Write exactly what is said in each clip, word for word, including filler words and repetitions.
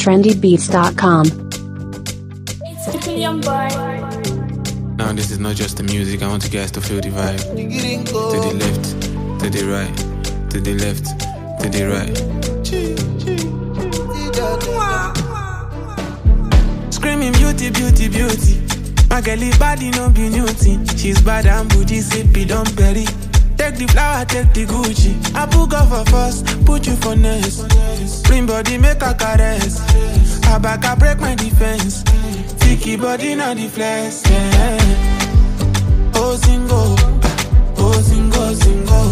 trendy beats dot com. It's a young boy. Now this is not just the music, I want you guys to feel the vibe. To the left, to the right, to the left, to the right. Screaming beauty, beauty, beauty. My girlie body no be new thing. She's bad and bougie, sippy, don't bury. Take the flower, take the Gucci. I book her for first, put you for next. Bring body, make a caress. I back, I break my defense. Tiki body, not the flex, yeah. Oh, single, oh, single, single.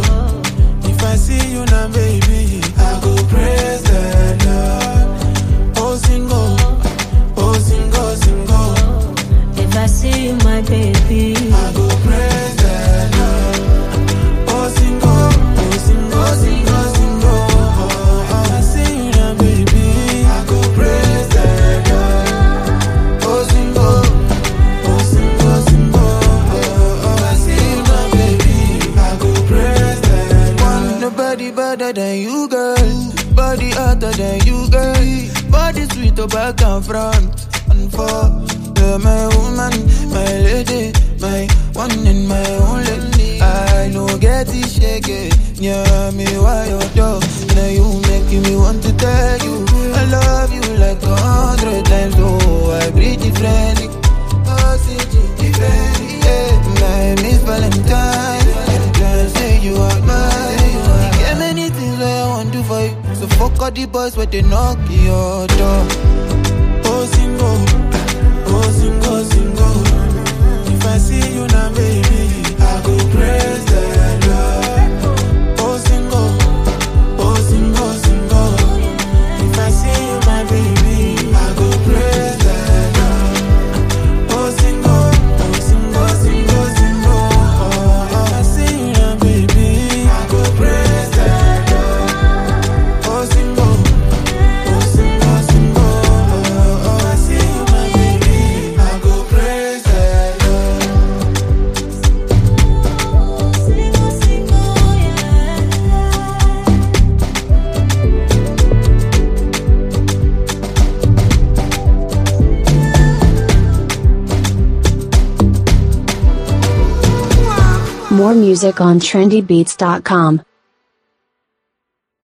If I see you now, baby, I go praise the Lord. Oh, single, oh, single, single. If I see you, my baby, I go praise the Lord. Oh, single, oh, single, single, single. If I see you now, baby, I go praise the Lord. Oh, single, oh, single, single. If I see you now, baby, I go praise the Lord. Nobody better than you, girl. Body hotter than you, girl. Body sweet to back and front and for. You're my woman, my lady, my one and my only. I know get it shaky. Yeah, me why you dog. Now you making me want to tell you I love you like a hundred times. Oh, I breathe differently. Oxygen differently. Yeah, my Miss Valentine. Can't say you are mine. Get many things I want to do for you. So fuck all the boys where they knock your door. Oh, single. Oh, single, single. If I see you now, baby, I go praise the Lord. Oh, single, oh, single, single. If I see you, my baby, I go praise the Lord. Oh, single, oh, single, single, single. If I see you now, baby, I go praise the Lord. Oh, single, oh, single, single. If I see you, my baby, I go praise the Lord. More music on trendy beats dot com.